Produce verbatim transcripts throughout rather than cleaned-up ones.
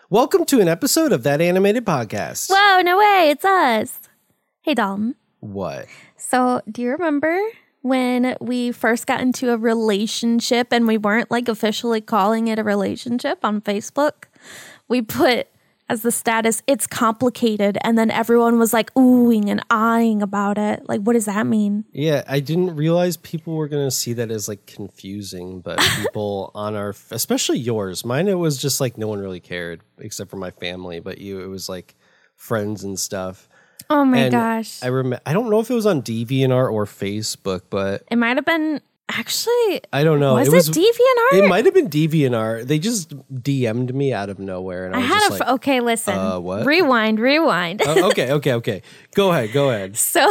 Welcome to an episode of That Animated Podcast. Whoa, no way, it's us. Hey, Dalton. What? So, do you remember when we first got into a relationship and we weren't like officially calling it a relationship on Facebook? We put as the status, it's complicated, and then everyone was like oohing and eyeing about it. Like, what does that mean? Yeah, I didn't realize people were going to see that as like confusing, but people on our, especially yours, mine, it was just like no one really cared except for my family, but you, it was like friends and stuff. Oh my and gosh. I remember, I don't know if it was on DeviantArt or Facebook, but It might have been, actually, I don't know. was it it, was DeviantArt? It might have been DeviantArt. They just D M'd me out of nowhere, and I, I was had just a, like, f- okay, listen. uh, what? Rewind, rewind. oh, okay, okay, okay. Go ahead, go ahead. So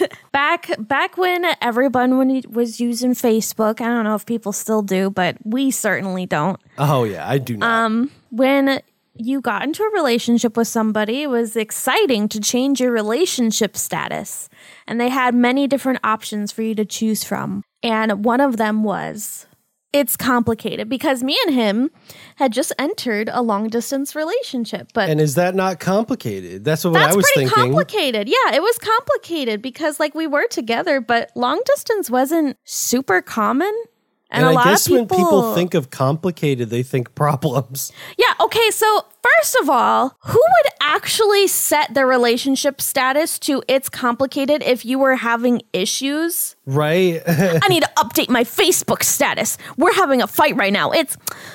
back back when everyone when it was using Facebook, I don't know if people still do, but we certainly don't. Oh yeah, I do not. Um, when you got into a relationship with somebody, it was exciting to change your relationship status. And they had many different options for you to choose from. And one of them was, it's complicated, because me and him had just entered a long distance relationship. But And is that not complicated? That's what that's I was pretty thinking. complicated. Yeah, it was complicated because like we were together, but long distance wasn't super common. And, And, a I lot guess of people, when people think of complicated, they think problems. Yeah, okay, so first of all, who would actually set their relationship status to it's complicated if you were having issues? Right? I need to update my Facebook status. We're having a fight right now. It's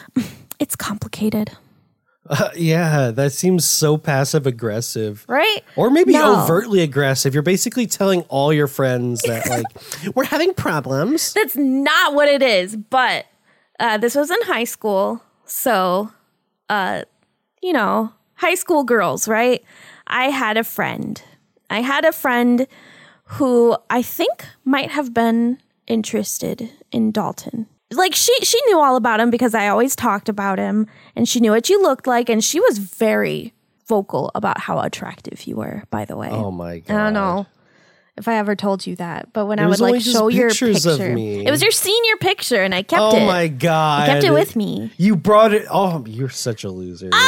it's complicated. Uh, yeah, that seems so passive aggressive. Right? Or maybe No. overtly aggressive. You're basically telling all your friends that, like, we're having problems. That's not what it is, but uh, this was in high school. So, uh, you know, high school girls, right? I had a friend. I had a friend who I think might have been interested in Dalton. Like she she knew all about him because I always talked about him, and she knew what you looked like, and she was very vocal about how attractive you were, by the way. Oh my God. I don't know if I ever told you that, but when It I was would only like just show your pictures of picture, me. it was your senior picture, and I kept Oh it. my God. I kept it with me. You brought it. Oh, you're such a loser. Ah!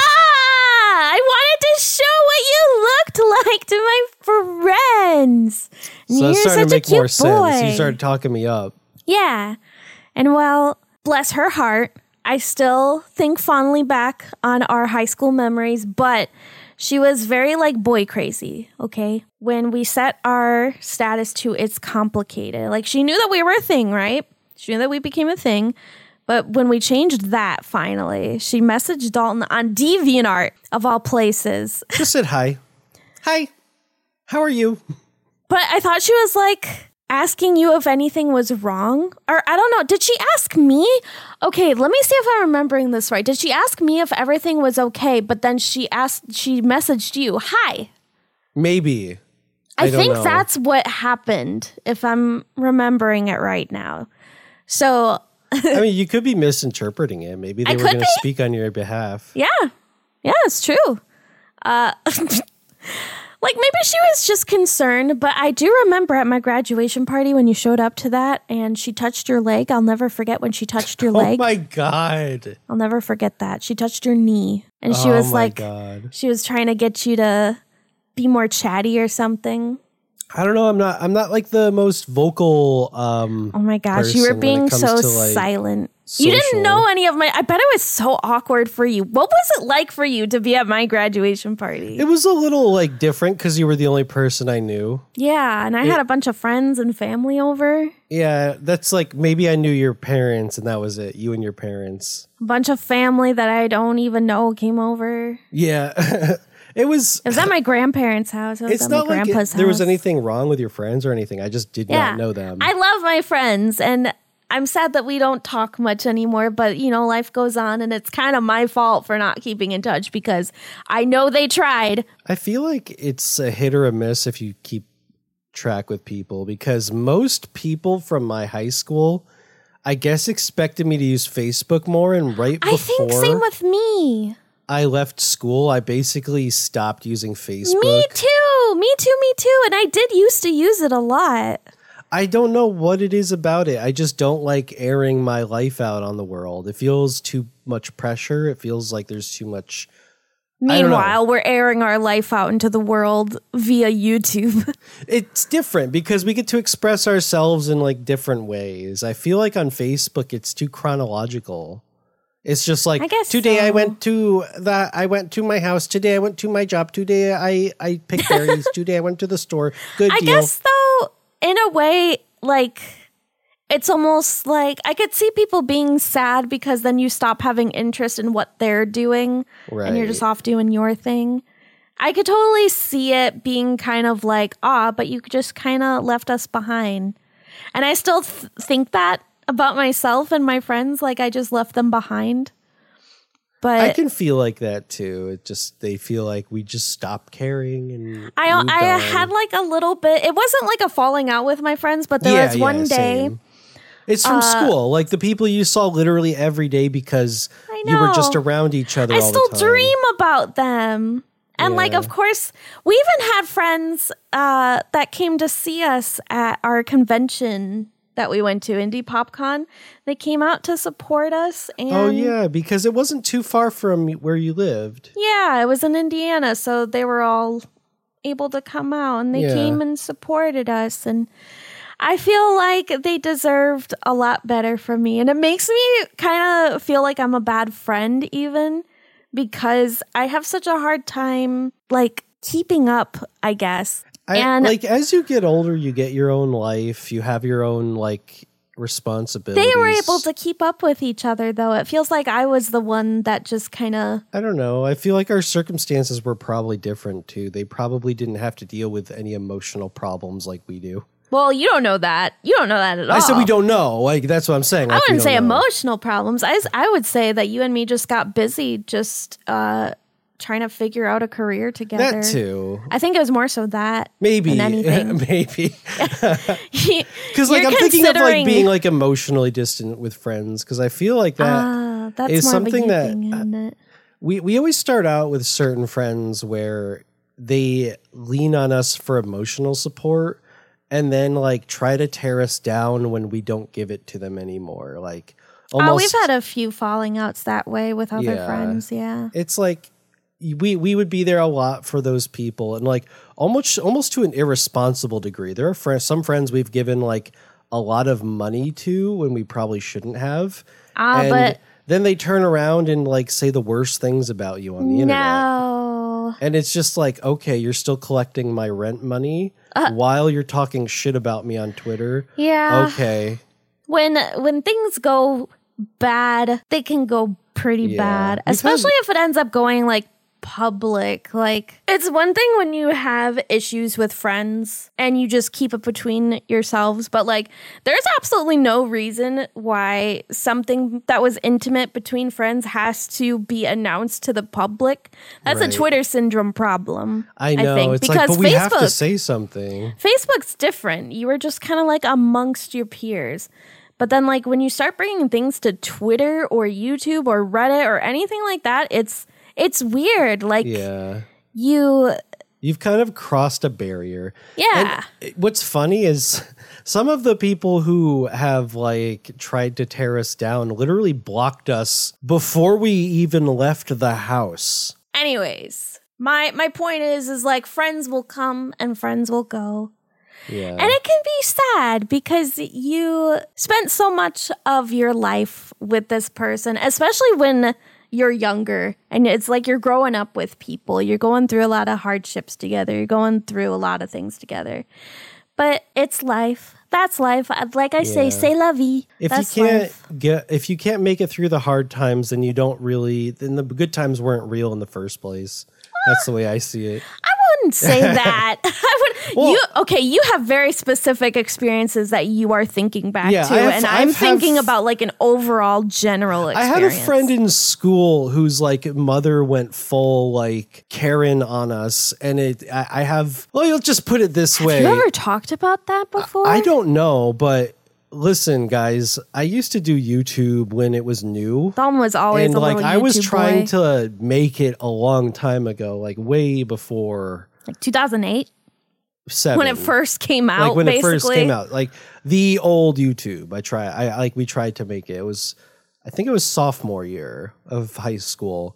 I wanted to show what you looked like to my friends. so You're it's starting such to make a cute more boy. sense. You started talking me up. Yeah. And well, bless her heart, I still think fondly back on our high school memories, but she was very like boy crazy, okay? When we set our status to it's complicated, like she knew that we were a thing, right? She knew that we became a thing. But when we changed that finally, she messaged Dalton on DeviantArt of all places. Just said hi. Hi. How are you? But I thought she was like asking you if anything was wrong. Or I don't know. Did she ask me? Okay, let me see if I'm remembering this right. Did she ask me if everything was okay? But then she asked, she messaged you, hi. Maybe. I, I don't think know. that's what happened, if I'm remembering it right now. So, I mean, you could be misinterpreting it. Maybe they I were could going to be. speak on your behalf. yeah. Yeah, it's true. Uh, like maybe she was just concerned, but I do remember at my graduation party when you showed up to that and she touched your leg. I'll never forget when she touched your Oh leg. my God. I'll never forget that. She touched your knee and she Oh was my like, God. she was trying to get you to be more chatty or something. I don't know. I'm not. I'm not like the most vocal. Um, Oh my gosh, you person were when being it comes so to, like, silent. You didn't social. know any of my, I bet it was so awkward for you. What was it like for you to be at my graduation party? It was a little like different because you were the only person I knew. Yeah, and I had a bunch of friends and family over. Yeah, that's like maybe I knew your parents and that was it. You and your parents. A bunch of family that I don't even know came over. Yeah. It was. It was at my grandparents' house. It was It's at my not like it, grandpa's there was house. anything wrong with your friends or anything. I just did Yeah. not know them. I love my friends, and I'm sad that we don't talk much anymore, but you know, life goes on, and it's kind of my fault for not keeping in touch because I know they tried. I feel like it's a hit or a miss if you keep track with people because most people from my high school, I guess, expected me to use Facebook more, and right I think before same with me. I left school, I basically stopped using Facebook. Me too. Me too. Me too. And I did used to use it a lot. I don't know what it is about it. I just don't like airing my life out on the world. It feels too much pressure. It feels like there's too much Meanwhile, we're airing our life out into the world via YouTube. It's different because we get to express ourselves in like different ways. I feel like on Facebook, it's too chronological. It's just like I guess today so. I went to the I went to my house. Today I went to my job. Today I I picked berries. Today I went to the store. Good I deal. guess though, in a way, like it's almost like I could see people being sad because then you stop having interest in what they're doing and you're just Right. off doing your thing. I could totally see it being kind of like, ah, but you just kind of left us behind. And I still th- think that about myself and my friends, like I just left them behind. But I can feel like that too. It just they feel like we just stopped caring and I moved I on. had like a little bit. It wasn't like a falling out with my friends, but there Yeah, was one yeah, day. same. It's from school, like the people you saw literally every day because I you were just know. around each other. I all still the time. dream about them. And like, Yeah. of course, we even had friends uh, that came to see us at our convention that we went to, Indie PopCon. They came out to support us. And Oh yeah, because it wasn't too far from where you lived. yeah, it was in Indiana. So they were all able to come out and they Yeah. came and supported us. And I feel like they deserved a lot better from me. And it makes me kind of feel like I'm a bad friend even because I have such a hard time like keeping up, I guess. I, and like as you get older, you get your own life. You have your own like responsibilities. they were able to keep up with each other though. It feels like I was the one that just kind of I don't know. I feel like our circumstances were probably different too. They probably didn't have to deal with any emotional problems like we do. well, you don't know that. You don't know that at all. I said we don't know. Like that's what I'm saying. I Like, we wouldn't don't say know. emotional problems. I, s- I would say that you and me just got busy just uh, trying to figure out a career together. That too. I think it was more so that Maybe. than anything. Maybe. Because Because like I'm thinking of like being like emotionally distant with friends because I feel like that Ah, that's is more something of a you that- thing, isn't it? we we always start out with certain friends where they lean on us for emotional support and then like try to tear us down when we don't give it to them anymore. Like almost Oh, we've had a few falling outs that way with other Yeah. friends. Yeah. it's like we we would be there a lot for those people and like almost almost to an irresponsible degree. There are friends, some friends we've given like a lot of money to when we probably shouldn't have. Ah, and but then they turn around and like say the worst things about you on the internet. no. And it's just like, okay, you're still collecting my rent money Uh. while you're talking shit about me on Twitter. Yeah. Okay. When when things go bad, they can go pretty Yeah. bad, We've especially if it ends up going like public. Like it's one thing when you have issues with friends and you just keep it between yourselves, but like there's absolutely no reason why something that was intimate between friends has to be announced to the public. That's Right. a Twitter syndrome problem. I know. think, it's like, because but we have to Facebook- say something. Facebook's different. You were just kind of like amongst your peers. But then like when you start bringing things to Twitter or YouTube or Reddit or anything like that, it's it's weird. Like Yeah. you You've kind of crossed a barrier. yeah. And what's funny is some of the people who have like tried to tear us down literally blocked us before we even left the house. Anyways, my my point is is like friends will come and friends will go. Yeah. And it can be sad because you spent so much of your life with this person, especially when you're younger and it's like you're growing up with people. You're going through a lot of hardships together. You're going through a lot of things together. But it's life. That's life. Like I say, Yeah. say la vie. if That's you can't life. get if you can't make it through the hard times, then you don't really then the good times weren't real in the first place. That's the way I see it. I wouldn't say that. I would. Well- you okay? You have very specific experiences that you are thinking back Yeah, to, I have- and I I'm have- thinking about like an overall general I experience. had a friend in school whose like mother went full like Karen on us, and it. I, I have. Well, you'll just put it this way. Have you ever talked about that before? I don't know, but listen, guys. I used to do YouTube when it was new, Dom was always and a like little I was YouTube trying boy. to make it a long time ago, like way before like two thousand eight seven. when it first came out. like when basically. it first came out, like the old YouTube. I try. I like we tried to make it. It was, I think it was sophomore year of high school.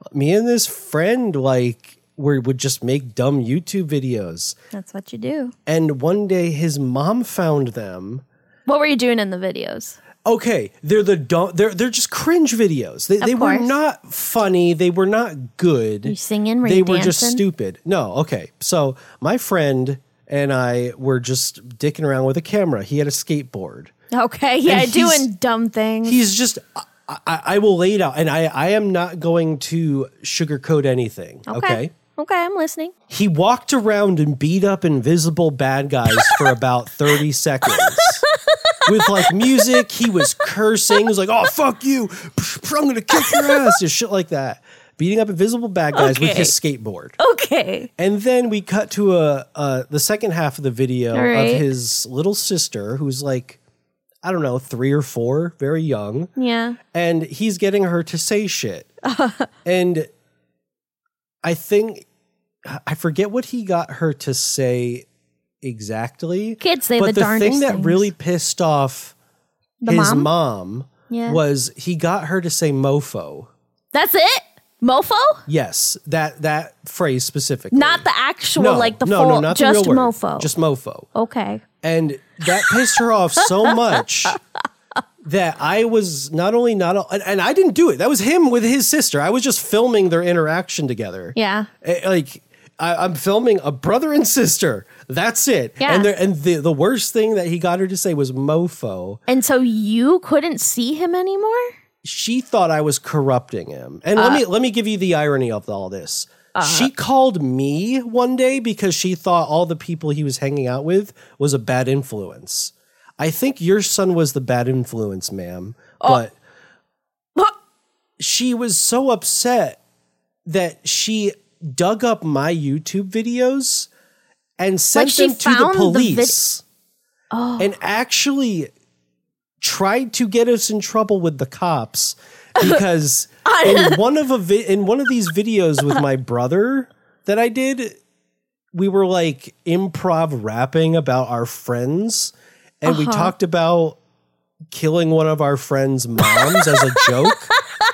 me and this friend like we would just make dumb YouTube videos. That's what you do. And one day his mom found them. What were you doing in the videos? Okay, they're the dumb, they're they're just cringe videos. They, they were not funny. They were not good. You singing? Were they you were dancing? just stupid. No, okay. So my friend and I were just dicking around with a camera. He had a skateboard. Okay, yeah, And doing he's- dumb things. He's just. I, I, I will lay it out, and I I am not going to sugarcoat anything. Okay. okay. Okay, I'm listening. He walked around and beat up invisible bad guys for about thirty seconds. With like music, he was cursing. He was like, "Oh fuck you! I'm gonna kick your ass!" Just shit like that. Beating up invisible bad guys with Okay. his skateboard. Okay. And then we cut to a, a the second half of the video All right. of his little sister, who's like, I don't know, three or four, very young, Yeah. and he's getting her to say shit. And I think I forget what he got her to say exactly. Kids say but the the darndest thing that things. really pissed off The his mom? mom, Yeah. was he got her to say mofo. That's it? Mofo? Yes, that that phrase specifically. Not the actual, no, like the no, full, no, not the just real word. mofo. Just mofo. okay. And that pissed her off so much that I was not only not, and, and I didn't do it. That was him with his sister. I was just filming their interaction together. Yeah. Eh, Like I, I'm filming a brother and sister. That's it. Yeah. And, there, and the, the worst thing that he got her to say was mofo. And so you couldn't see him anymore? She thought I was corrupting him. And let me let me give you the irony of all this. She called me one day because she thought all the people he was hanging out with was a bad influence. I think your son was the bad influence, ma'am. But she was so upset that she dug up my YouTube videos and sent she them to the found the vid- police and actually tried to get us in trouble with the cops because in one of a vi- in one of these videos with my brother that I did, we were like improv rapping about our friends, and we talked about killing one of our friends' moms as a joke.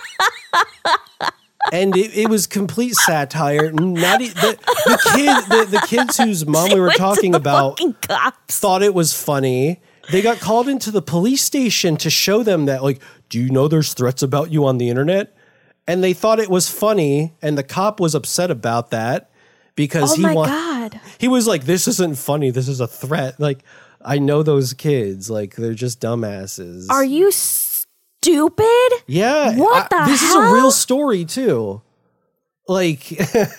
And it, it was complete satire. Not e- the, the kid, the, the kids whose mom we were Went to talking the about fucking cops. thought it was funny. They got called into the police station to show them that, like, do you know there's threats about you on the internet? And they thought it was funny, and the cop was upset about that because Oh he my wa- God. he was like, "This isn't funny. This is a threat." Like, I know those kids. Like, they're just dumbasses. Are you stupid? Yeah. What I- the This is a hell? real story too. Like,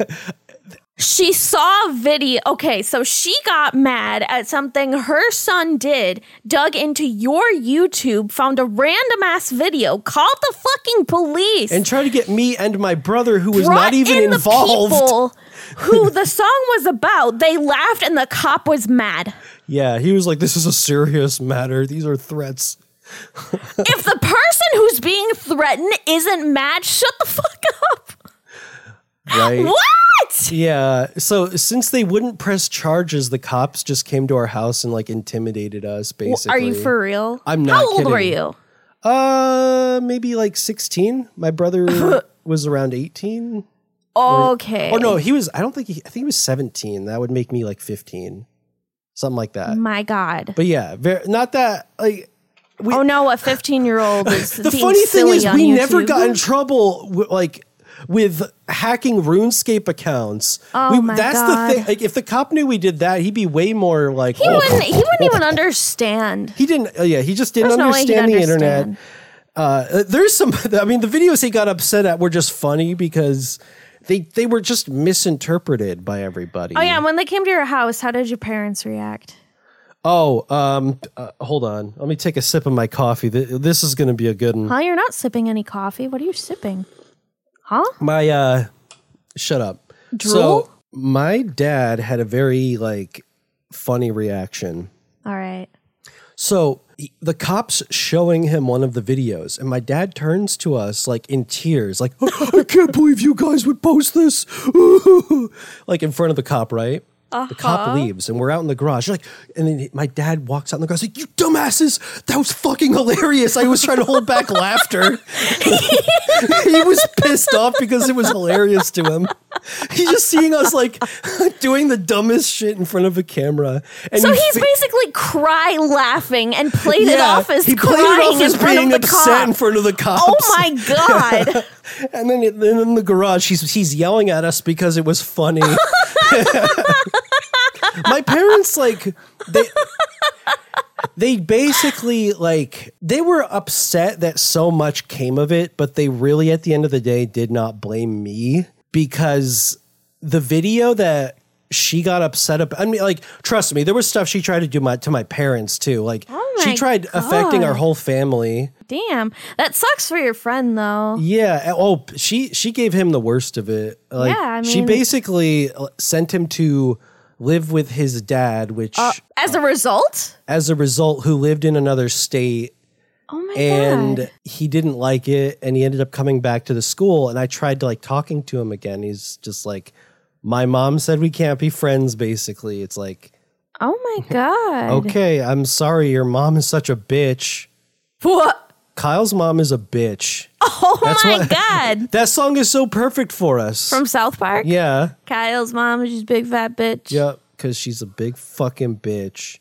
She saw a video. Okay, so she got mad at something her son did, dug into your YouTube, found a random ass video, called the fucking police, and try to get me and my brother, who was brought not even in involved. the people who the song was about. They laughed and the cop was mad. Yeah, he was like, "This is a serious matter. These are threats." If the person who's being threatened isn't mad, shut the fuck up. Right? What? Yeah. So since they wouldn't press charges, the cops just came to our house and like intimidated us. Basically, Are you for real? I'm not How old kidding. were you? Uh, maybe like sixteen. My brother was around eighteen. Okay. Or no, he was. I don't think he. I think he was seventeen. That would make me like fifteen, something like that. My God. But yeah, very, not that like. We, Oh no, a fifteen-year-old is the being funny thing silly is, on we YouTube. never got in trouble. w- Like. With hacking RuneScape accounts, Oh we, my that's God. the thing. Like, if the cop knew we did that, he'd be way more like. He wouldn't. He wouldn't even understand. He didn't. Uh, yeah, he just didn't There's no way he'd understand the understand. internet. Uh, there's some. I mean, the videos he got upset at were just funny because they they were just misinterpreted by everybody. Oh yeah, when they came to your house, how did your parents react? Oh, um, uh, hold on. Let me take a sip of my coffee. Th- This is going to be a good one. Huh? You're not sipping any coffee. What are you sipping? Huh? My uh, shut up. Drool? So my dad had a very like funny reaction. All right. So he- the cops showing him one of the videos, and my dad turns to us like in tears, like, "I can't believe you guys would post this," like in front of the cop, right? Uh-huh. The cop leaves and we're out in the garage. Like, and then my dad walks out in the garage like, you dumbasses, that was fucking hilarious. I was trying to hold back laughter. He was pissed off because it was hilarious to him. He's just seeing us like doing the dumbest shit in front of a camera. And so he's fi- basically cry laughing and played yeah, it off as he crying played it off as in front being of the upset cop. in front of the cops. Oh my God. And then, it, then in the garage, he's he's yelling at us because it was funny. My parents, like, they, they basically, like, they were upset that so much came of it, but they really, at the end of the day, did not blame me because the video that she got upset about, I mean, like, trust me, there was stuff she tried to do my, to my parents, too. Like, oh she tried God. affecting our whole family. Damn. That sucks for your friend, though. Yeah. Oh, she, she gave him the worst of it. Like, yeah, I mean, she basically sent him to live with his dad, which uh, as a result, as a result, who lived in another state. Oh my and God. He didn't like it, and he ended up coming back to the school. And I tried to like talking to him again. He's just like, my mom said we can't be friends. Basically, it's like, oh my God. Okay, I'm sorry. Your mom is such a bitch. What? Kyle's mom is a bitch. Oh That's my what, God. That song is so perfect for us. From South Park? Yeah. Kyle's mom is just big fat bitch. Yep, because she's a big fucking bitch.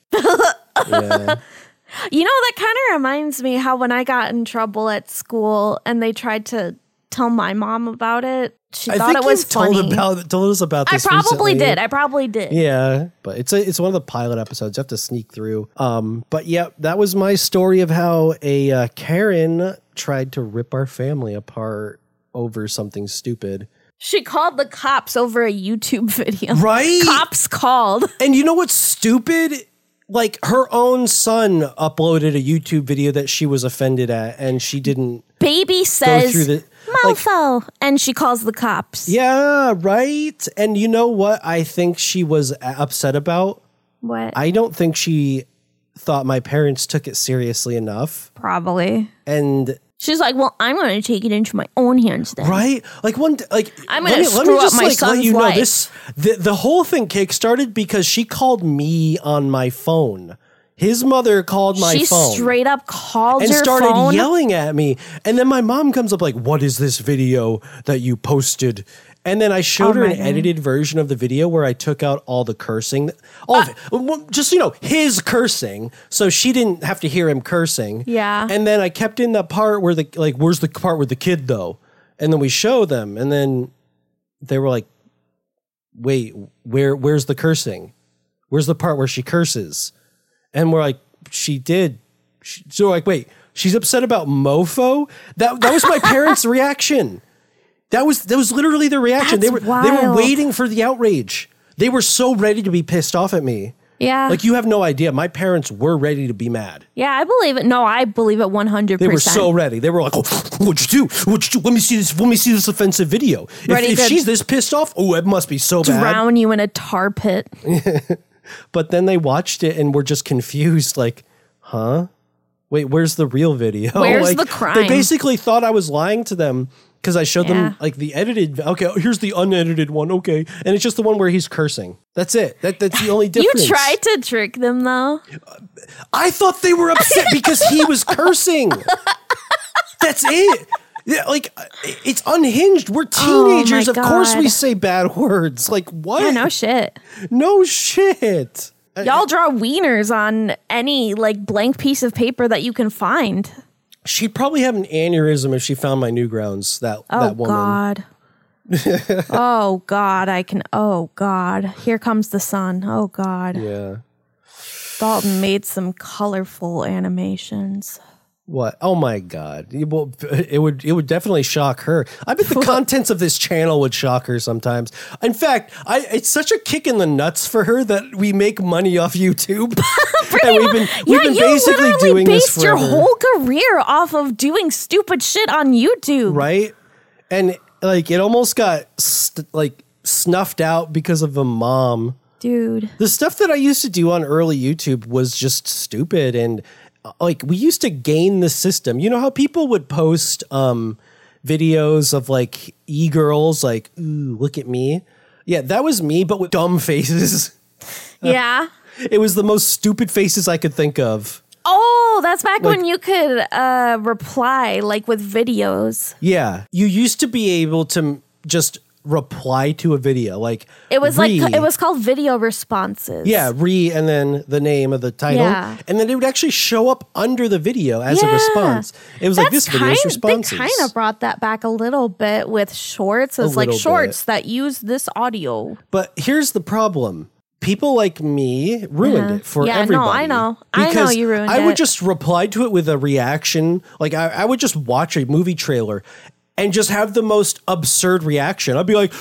Yeah. You know, that kind of reminds me how when I got in trouble at school and they tried to tell my mom about it, she I thought think it was you've told funny. About, told us about I this probably recently. did. I probably did. Yeah, but it's a, it's one of the pilot episodes. You have to sneak through. Um, but yeah, that was my story of how a uh, Karen tried to rip our family apart over something stupid. She called the cops over a YouTube video. Right? Cops called. And you know what's stupid? Like, her own son uploaded a YouTube video that she was offended at, and she didn't Baby go says, through the... Like, Mofo, and she calls the cops. yeah, right? And you know what I think she was upset about? What? I don't think she thought my parents took it seriously enough. Probably. And... she's like, well, I'm going to take it into my own hands then. Right? Like one, like I'm going to screw up my like, son's let you know, life. this the the whole thing kickstarted because she called me on my phone. His mother called my she phone. She straight up called and your started phone? yelling at me. And then my mom comes up like, "What is this video that you posted?" And then I showed oh her an God. edited version of the video where I took out all the cursing, all uh, of it, just, you know, his cursing. So she didn't have to hear him cursing. Yeah. And then I kept in the part where the, like, where's the part with the kid though? And then we show them and then they were like, wait, where, where's the cursing? Where's the part where she curses? And we're like, she did. She, so we're like, wait, she's upset about Mofo? That, that was my parents' reaction. That was that was literally their reaction. That's they were wild. they were waiting for the outrage. They were so ready to be pissed off at me. Yeah. Like, you have no idea. My parents were ready to be mad. Yeah, I believe it. No, I believe it one hundred percent. They were so ready. They were like, oh, what'd you do? What'd you do? Let me see this. Let me see this offensive video. Ready if if to she's this pissed off, oh, it must be so bad. Drown you in a tar pit. But then they watched it and were just confused. Like, huh? Wait, where's the real video? Where's like, the crime? They basically thought I was lying to them. Because I showed Yeah. them like the edited. Okay, here's the unedited one. Okay, and it's just the one where he's cursing. That's it. That that's the only difference. You tried to trick them though. I thought they were upset because he was cursing. That's it. Yeah, like, it's unhinged. We're teenagers. Oh of course God. we say bad words. Like, what? Yeah, no shit. No shit. Y'all draw wieners on any like blank piece of paper that you can find. She'd probably have an aneurysm if she found my Newgrounds, that, Oh that woman. God. Oh God, I can. Oh God, here comes the sun. Oh God. Yeah. Dalton made some colorful animations. What? Oh my God! It, will, it would it would definitely shock her. I bet the contents of this channel would shock her sometimes. In fact, I it's such a kick in the nuts for her that we make money off YouTube. And we've been we've Yeah, been you basically literally doing this based your forever, whole career off of doing stupid shit on YouTube. right? And like, it almost got st- like snuffed out because of a mom. Dude. The stuff that I used to do on early YouTube was just stupid, and like, we used to game the system. You know how people would post um, videos of like e-girls, like, ooh, look at me. Yeah, that was me, but with dumb faces. Yeah. It was the most stupid faces I could think of. Oh, that's back Like- when you could uh, reply like with videos. Yeah. You used to be able to just reply to a video. Like It was re, like it was called video responses. Yeah, re and then the name of the title. Yeah. And then it would actually show up under the video as a Yeah. response. It was like this That's video's kind, responses. They kind of brought that back a little bit with shorts. It's like little shorts that use this audio. But here's the problem. People like me ruined Yeah. it for Yeah, no, everybody. I know. I know Because you ruined I would it. just reply to it with a reaction. Like I, I would just watch a movie trailer and just have the most absurd reaction. I'd be like,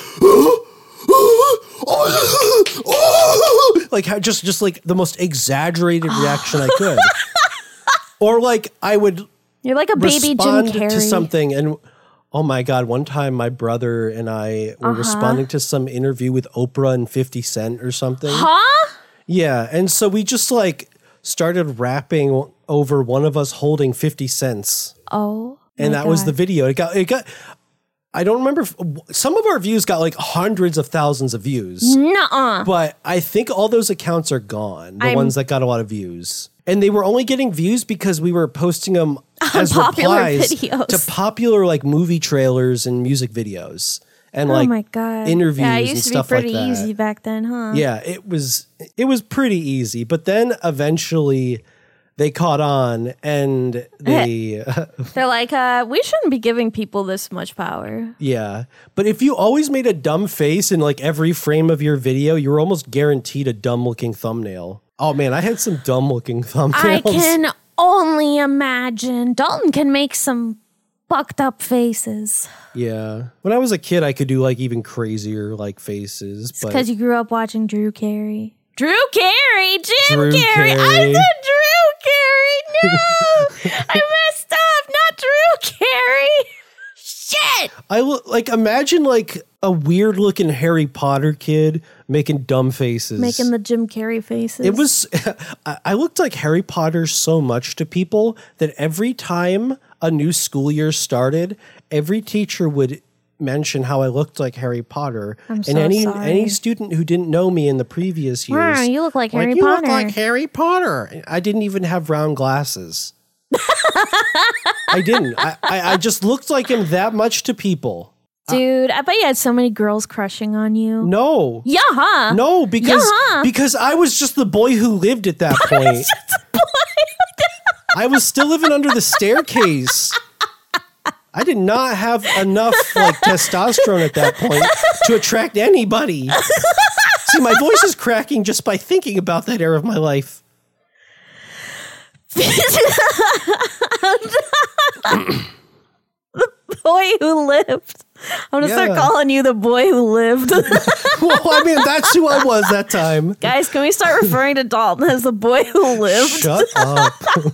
like how just just like the most exaggerated reaction I could. Or like I would You're like a baby Jim respond Carrey. to something and oh my God, one time my brother and I were Uh-huh. responding to some interview with Oprah and fifty Cent or something. Huh? Yeah. And so we just like started rapping over one of us holding fifty cents. Oh. And my that was the God. video. It got, it got, I don't remember. If, some of our views got like hundreds of thousands of views. Nuh-uh. But I think all those accounts are gone. The I'm- ones that got a lot of views. And they were only getting views because we were posting them as Popular replies videos. to popular like movie trailers and music videos and Oh like my God. interviews Yeah, it and used to be stuff like pretty that. easy back then, huh? Yeah, it was it was pretty easy. But then eventually they caught on and they They're like, uh, we shouldn't be giving people this much power. yeah. But if you always made a dumb face in like every frame of your video, you were almost guaranteed a dumb looking thumbnail. Oh man, I had some dumb looking thumbnails. I can only imagine. Dalton can make some fucked up faces. Yeah. When I was a kid, I could do like even crazier like faces. But Because you grew up watching Drew Carey. Drew Carey! Jim Drew Carrey! I Carey. said Drew Carey! No! I messed up! Not Drew Carey! Shit! I look like imagine like a weird looking Harry Potter kid making dumb faces. Making the Jim Carrey faces. It was, I I looked like Harry Potter so much to people that every time a new school year started, every teacher would mention how I looked like Harry Potter. I'm and so any sorry. any student who didn't know me in the previous years, Wow, you look like Harry you Potter. look like Harry Potter. I didn't even have round glasses. I didn't. I, I, I just looked like him that much to people. Dude, I bet you had so many girls crushing on you. No. Yeah, huh? No, because Yeah. because I was just the boy who lived at that point. I was still living under the staircase. I did not have enough like testosterone at that point to attract anybody. See, my voice is cracking just by thinking about that era of my life. The boy who lived. I'm gonna start Yeah. calling you the boy who lived. Well, I mean, that's who I was that time. Guys, can we start referring to Dalton as the boy who lived? Shut up.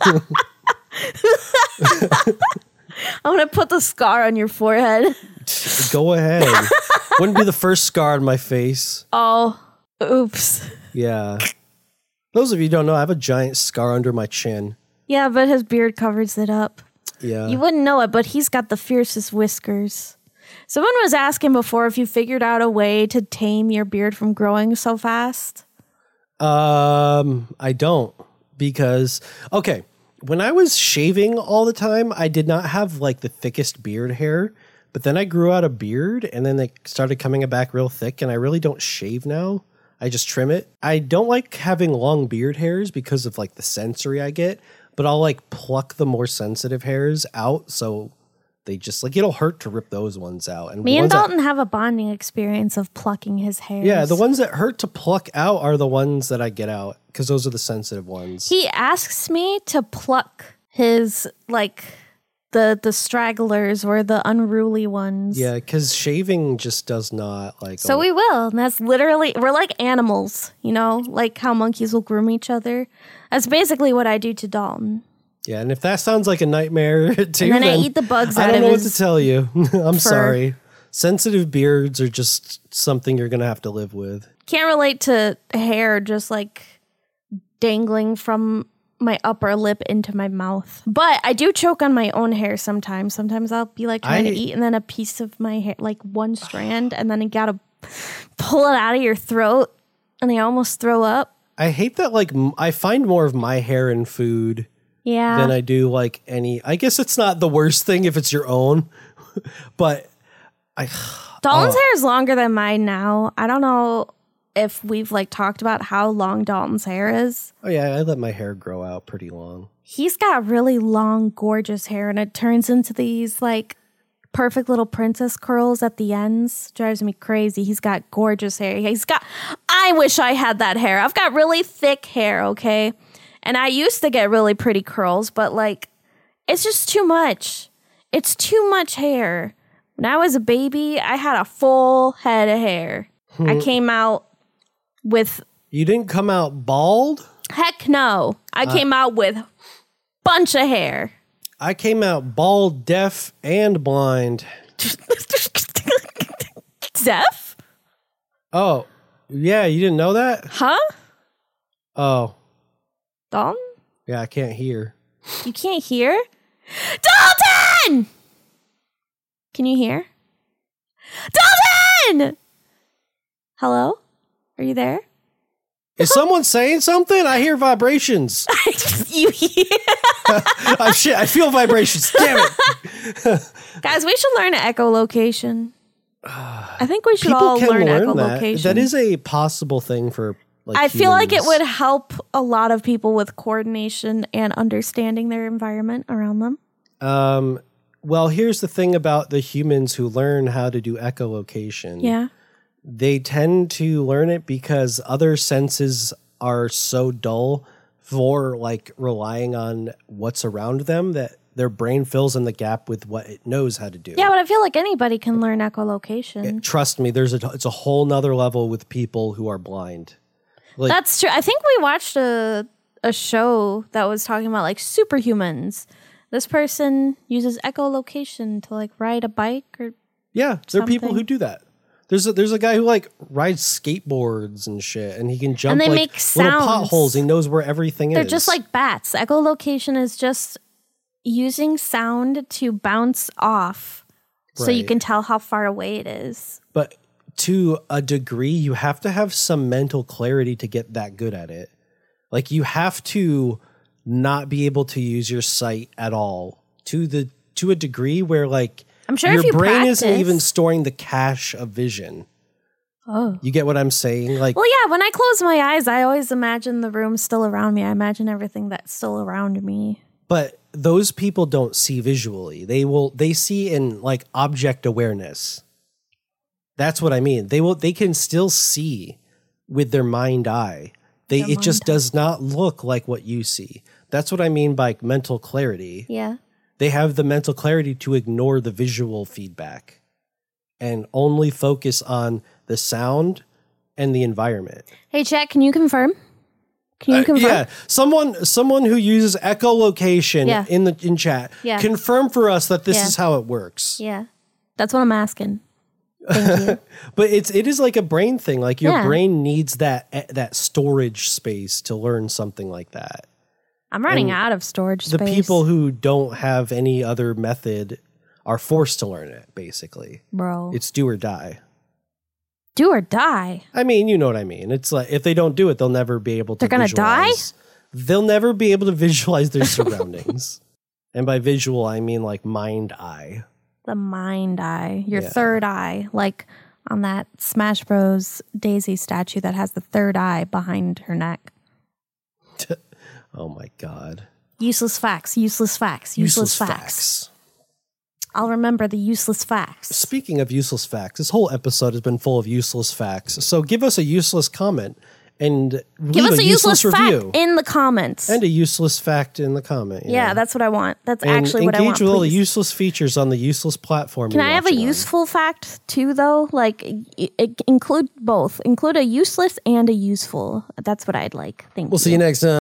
I'm gonna put the scar on your forehead. Go ahead. Wouldn't be the first scar on my face. Oh, oops. Yeah. Those of you who don't know, I have a giant scar under my chin. Yeah, but his beard covers it up. Yeah. You wouldn't know it, but he's got the fiercest whiskers. Someone was asking before if you figured out a way to tame your beard from growing so fast. Um, I don't because okay, when I was shaving all the time, I did not have like the thickest beard hair, but then I grew out a beard and then they started coming back real thick and I really don't shave now. I just trim it. I don't like having long beard hairs because of like the sensory I get, but I'll like pluck the more sensitive hairs out so they just like it'll hurt to rip those ones out. And Me the and ones that- Dalton have a bonding experience of plucking his hair. yeah, the ones that hurt to pluck out are the ones that I get out because those are the sensitive ones. He asks me to pluck his like the the stragglers or the unruly ones. Yeah, because shaving just does not like. So we will. And that's literally, we're like animals, you know, like how monkeys will groom each other. That's basically what I do to Dalton. Yeah, and if that sounds like a nightmare too, And then I eat the bugs I out don't of know what his to tell you. I'm fur. sorry. Sensitive beards are just something you're gonna have to live with. Can't relate to hair just like dangling from my upper lip into my mouth. But I do choke on my own hair sometimes. Sometimes I'll be like trying I- to eat and then a piece of my hair, like one strand, and then you gotta pull it out of your throat and I almost throw up. I hate that. Like, m- I find more of my hair in food Yeah. than I do like any. I guess it's not the worst thing if it's your own, but I. Dalton's oh. hair is longer than mine now. I don't know if we've like talked about how long Dalton's hair is. Oh yeah, I let my hair grow out pretty long. He's got really long, gorgeous hair, and it turns into these like perfect little princess curls at the ends. Drives me crazy. He's got gorgeous hair. He's got. I wish I had that hair. I've got really thick hair, okay, and I used to get really pretty curls, but like, it's just too much. It's too much hair. When I was a baby, I had a full head of hair. I came out with. You didn't come out bald? Heck no. I came out with bunch of hair. I came out bald, deaf, and blind. Deaf? Oh, yeah, you didn't know that? Huh? Oh, Dalton? yeah, I can't hear. You can't hear? Dalton! Can you hear? Dalton! Hello? Are you there? Is someone saying something? I hear vibrations. You hear? Oh, shit, I feel vibrations. Damn it. Guys, we should learn echolocation. I think we should People all can learn, learn echolocation. that. That is a possible thing for like I feel like it humans. would help a lot of people with coordination and understanding their environment around them. Um, well, here's the thing about the humans who learn how to do echolocation. Yeah. They tend to learn it because other senses are so dull for like relying on what's around them that their brain fills in the gap with what it knows how to do. Yeah, but I feel like anybody can learn echolocation. Trust me, there's a it's a whole nother level with people who are blind. Like, That's true. I think we watched a a show that was talking about like superhumans. This person uses echolocation to like ride a bike or yeah, there are people something. who do that. There's a, there's a guy who like rides skateboards and shit, and he can jump And they like make little sounds. potholes. He knows where everything they're is. just like bats. Echolocation is just using sound to bounce off so you Right. can tell how far away it is. But to a degree, you have to have some mental clarity to get that good at it. Like you have to not be able to use your sight at all to the to a degree where like I'm sure your if you brain practice, isn't even storing the cache of vision. Oh. You get what I'm saying? Like Well, yeah, when I close my eyes, I always imagine the room still around me. I imagine everything that's still around me. but those people don't see visually. They will they see in like object awareness. That's what I mean. They will they can still see with their mind eye. They Their it just mind eye. does not look like what you see. That's what I mean by mental clarity. Yeah. They have the mental clarity to ignore the visual feedback and only focus on the sound and the environment. Hey, chat, can you confirm? Can you Uh, confirm? yeah, someone someone who uses echolocation Yeah. in the in chat, Yeah. confirm for us that this Yeah. is how it works. Yeah. That's what I'm asking. Thank you. But it's it is like a brain thing. Like your Yeah. brain needs that eh, that storage space to learn something like that. I'm running And out of storage The space. people who don't have any other method are forced to learn it. Basically, Bro. it's do or die. Do or die. I mean, you know what I mean. It's like if they don't do it, they'll never be able to. They're gonna die? visualize- They'll never be able to visualize their surroundings. And by visual, I mean like mind eye. The mind eye. Your Yeah. third eye. Like on that Smash Bros. Daisy statue that has the third eye behind her neck. Oh my god. Useless facts. Useless facts. Useless, facts. I'll remember the useless facts. Speaking of useless facts, this whole episode has been full of useless facts. So give us a useless comment and Give leave us a, useless, fact review in the comments. and a useless fact in the comment. yeah, know. that's what I want. That's and actually what I want. engage with all the please. useless features on the useless platform. Can you're I have a watching on. useful fact too, though? Like, i- i- include both. Include a useless and a useful. That's what I'd like. Thank you. We'll see you next time.